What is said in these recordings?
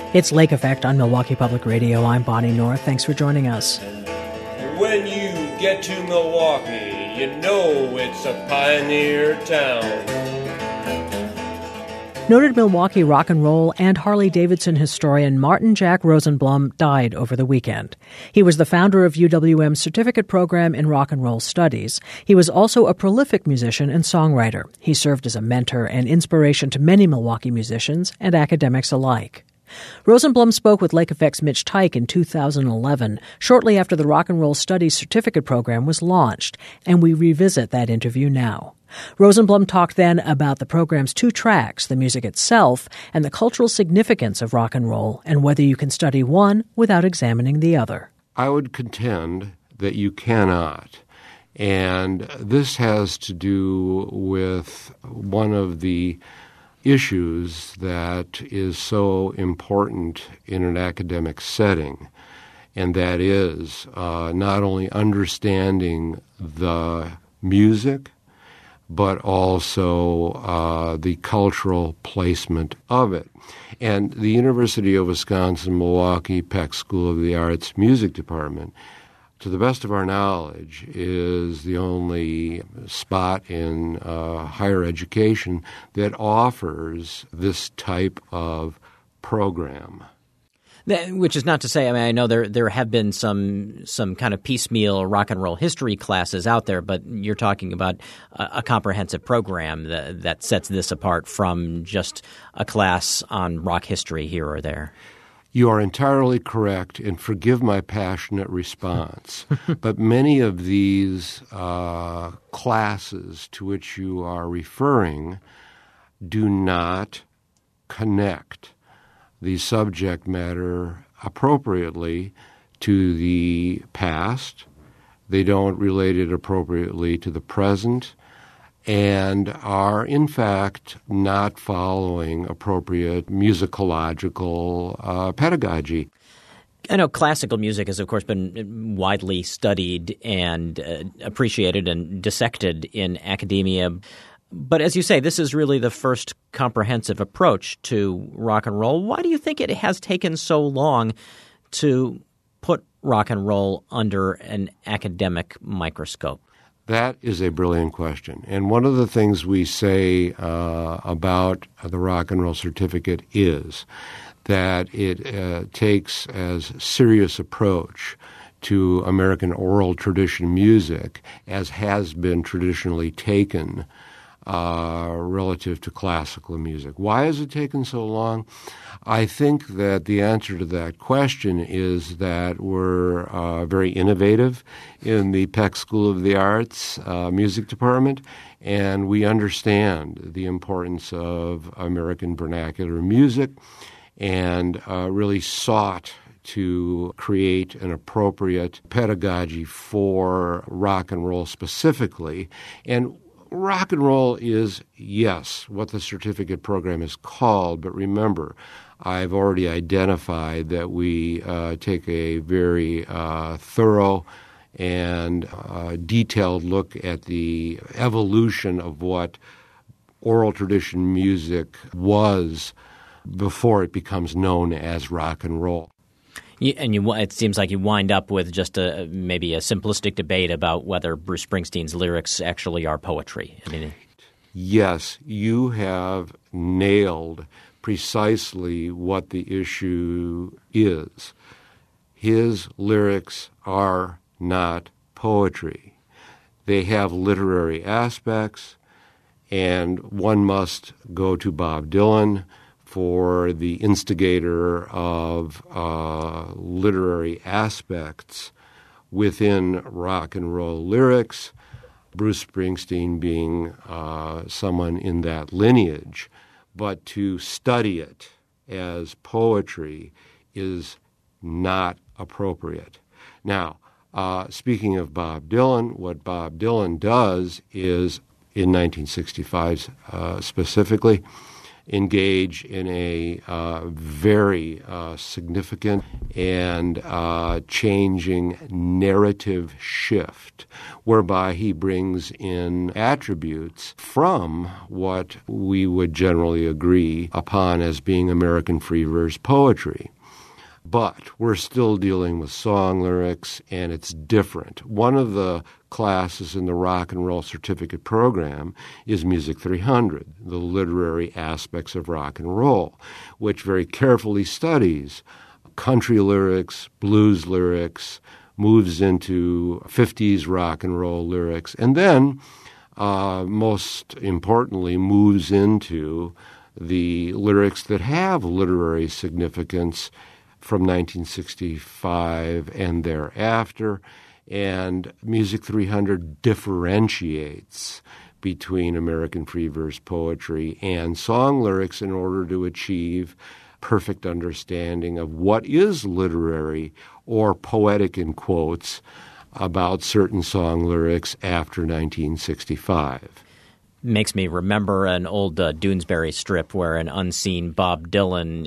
It's Lake Effect on Milwaukee Public Radio. I'm Bonnie North. Thanks for joining us. When you get to Milwaukee, you know it's a pioneer town. Noted Milwaukee rock and roll and Harley-Davidson historian Martin Jack Rosenblum died over the weekend. He was the founder of UWM's certificate program in rock and roll studies. He was also a prolific musician and songwriter. He served as a mentor and inspiration to many Milwaukee musicians and academics alike. Rosenblum spoke with Lake Effect's Mitch Teich in 2011, shortly after the Rock and Roll Studies certificate program was launched, and we revisit that interview now. Rosenblum talked then about the program's two tracks, the music itself and the cultural significance of rock and roll, and whether you can study one without examining the other. I would contend that you cannot. And this has to do with one of the issues that is so important in an academic setting, and that is not only understanding the music, but also the cultural placement of it. And the University of Wisconsin-Milwaukee Peck School of the Arts Music Department, to the best of our knowledge, is the only spot in higher education that offers this type of program. Which is not to say, I know there have been some kind of piecemeal rock and roll history classes out there, but you're talking about a comprehensive program that sets this apart from just a class on rock history here or there. You are entirely correct, and forgive my passionate response, but many of these classes to which you are referring do not connect the subject matter appropriately to the past. They don't relate it appropriately to the present, and are, in fact, not following appropriate musicological pedagogy. I know classical music has, of course, been widely studied and appreciated and dissected in academia. But as you say, this is really the first comprehensive approach to rock and roll. Why do you think it has taken so long to put rock and roll under an academic microscope? That is a brilliant question. And one of the things we say about the Rock and Roll Certificate is that it takes as serious approach to American oral tradition music as has been traditionally taken relative to classical music. Why has it taken so long? I think that the answer to that question is that we're very innovative in the Peck School of the Arts Music Department, and we understand the importance of American vernacular music and really sought to create an appropriate pedagogy for rock and roll specifically. And rock and roll is, yes, what the certificate program is called, but remember, I've already identified that we take a very thorough and detailed look at the evolution of what oral tradition music was before it becomes known as rock and roll. It seems like you wind up with just maybe a simplistic debate about whether Bruce Springsteen's lyrics actually are poetry. Yes, you have nailed precisely what the issue is. His lyrics are not poetry. They have literary aspects, and one must go to Bob Dylan for the instigator of literary aspects within rock and roll lyrics, Bruce Springsteen being someone in that lineage. But to study it as poetry is not appropriate. Now, speaking of Bob Dylan, what Bob Dylan does is, in 1965 specifically, engage in a very significant and changing narrative shift, whereby he brings in attributes from what we would generally agree upon as being American free verse poetry. But we're still dealing with song lyrics, and it's different. One of the classes in the Rock and Roll Certificate program is Music 300, the literary aspects of rock and roll, which very carefully studies country lyrics, blues lyrics, moves into 50s rock and roll lyrics, and then, most importantly, moves into the lyrics that have literary significance from 1965 and thereafter. And Music 300 differentiates between American free verse poetry and song lyrics in order to achieve perfect understanding of what is literary or poetic, in quotes, about certain song lyrics after 1965. Makes me remember an old Doonesbury strip where an unseen Bob Dylan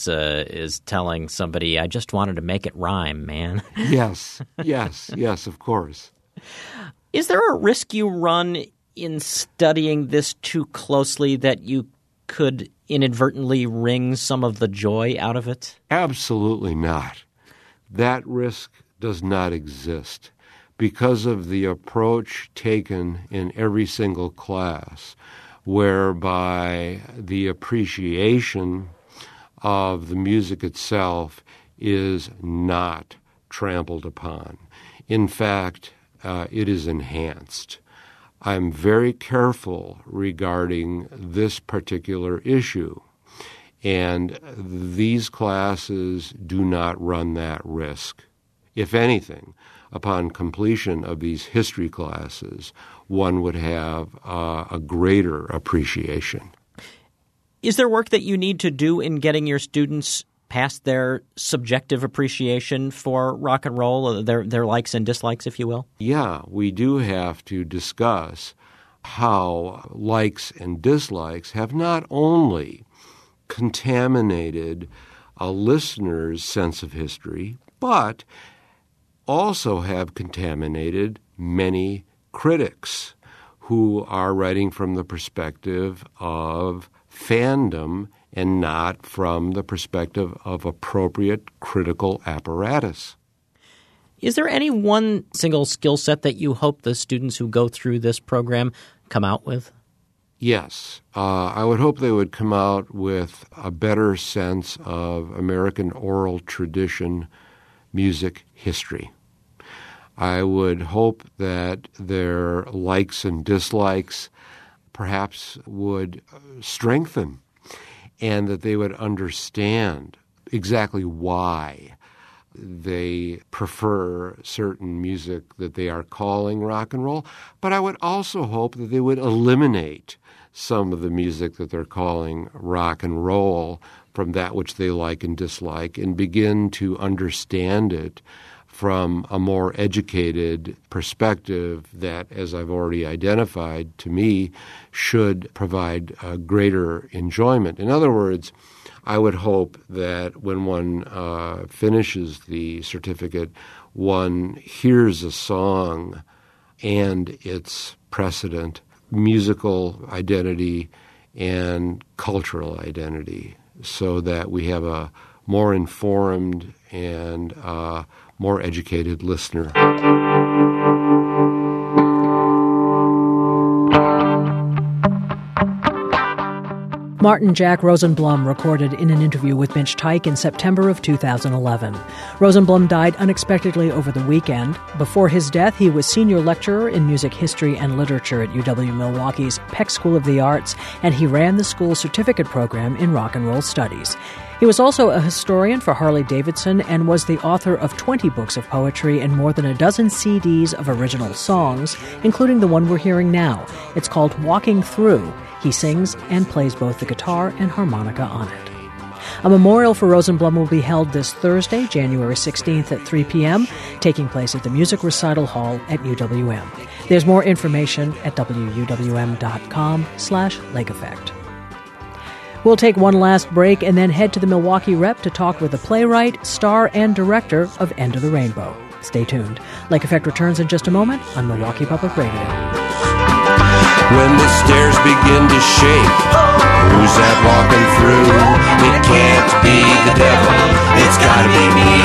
is telling somebody, "I just wanted to make it rhyme, man." Yes, of course. Is there a risk you run in studying this too closely that you could inadvertently wring some of the joy out of it? Absolutely not. That risk does not exist, because of the approach taken in every single class, whereby the appreciation of the music itself is not trampled upon. In fact, it is enhanced. I'm very careful regarding this particular issue, and these classes do not run that risk. If anything, upon completion of these history classes, one would have a greater appreciation. Is there work that you need to do in getting your students past their subjective appreciation for rock and roll, their likes and dislikes, if you will? Yeah, we do have to discuss how likes and dislikes have not only contaminated a listener's sense of history, but also have contaminated many critics who are writing from the perspective of fandom and not from the perspective of appropriate critical apparatus. Is there any one single skill set that you hope the students who go through this program come out with? Yes. I would hope they would come out with a better sense of American oral tradition music history. I would hope that their likes and dislikes perhaps would strengthen, and that they would understand exactly why they prefer certain music that they are calling rock and roll. But I would also hope that they would eliminate some of the music that they're calling rock and roll from that which they like and dislike, and begin to understand it from a more educated perspective that, as I've already identified, to me, should provide greater enjoyment. In other words, I would hope that when one finishes the certificate, one hears a song and its precedent, musical identity and cultural identity, so that we have a more informed and more educated listener. Martin Jack Rosenblum recorded in an interview with Mitch Teich in September of 2011. Rosenblum died unexpectedly over the weekend. Before his death, he was senior lecturer in music history and literature at UW-Milwaukee's Peck School of the Arts, and he ran the school's certificate program in rock and roll studies. He was also a historian for Harley-Davidson and was the author of 20 books of poetry and more than a dozen CDs of original songs, including the one we're hearing now. It's called Walking Through. He sings and plays both the guitar and harmonica on it. A memorial for Rosenblum will be held this Thursday, January 16th at 3 p.m., taking place at the Music Recital Hall at UWM. There's more information at wuwm.com/Lake Effect. We'll take one last break and then head to the Milwaukee Rep to talk with the playwright, star, and director of End of the Rainbow. Stay tuned. Lake Effect returns in just a moment on Milwaukee Public Radio. When the stairs begin to shake, who's that walking through? It can't be the devil, it's gotta be me.